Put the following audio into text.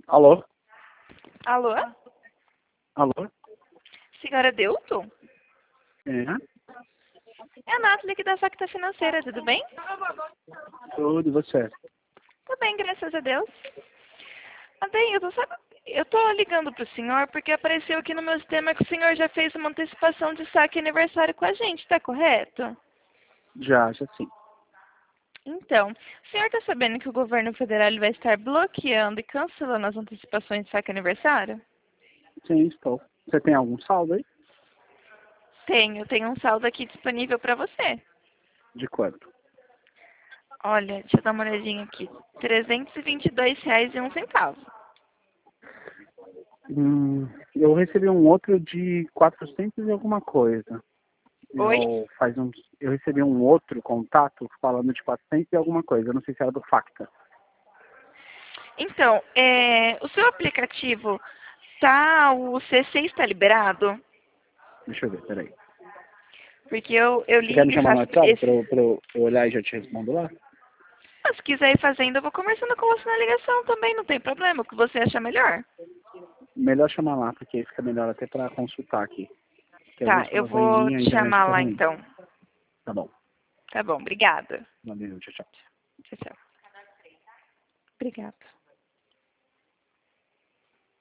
Alô? Alô? Alô? Senhora Delton? É? É a Nathalie aqui da Facta Financeira, tudo bem? Tudo, e você? Tudo bem, graças a Deus. Bem, eu tô ligando pro senhor porque apareceu aqui no meu sistema que o senhor já fez uma antecipação de saque aniversário com a gente, tá correto? Já sim. Então, o senhor tá sabendo que o governo federal ele vai estar bloqueando e cancelando as antecipações de saque aniversário? Sim, estou. Você tem algum saldo aí? Tenho um saldo aqui disponível para você. De quanto? Olha, deixa eu dar uma olhadinha aqui. R$ 322,01. Eu recebi um outro de 400 e alguma coisa. Oi? Eu recebi um outro contato falando de 400 e alguma coisa. Eu não sei se era do Facta. Então, o seu aplicativo o C6 está liberado? Deixa eu ver, peraí. Porque eu Você quer me ligo e chamar no faço WhatsApp esse. pra eu olhar e já te respondo lá? Mas se quiser ir fazendo, eu vou conversando com você na ligação também, não tem problema, o que você achar melhor. Melhor chamar lá, porque fica melhor até pra consultar aqui. Porque às Tá, vezes eu quando vai em vou linha a te internet chamar fica lá ruim. então. Tá bom. Tá bom, obrigada. Valeu, tchau, tchau. Tchau, tchau. Obrigada.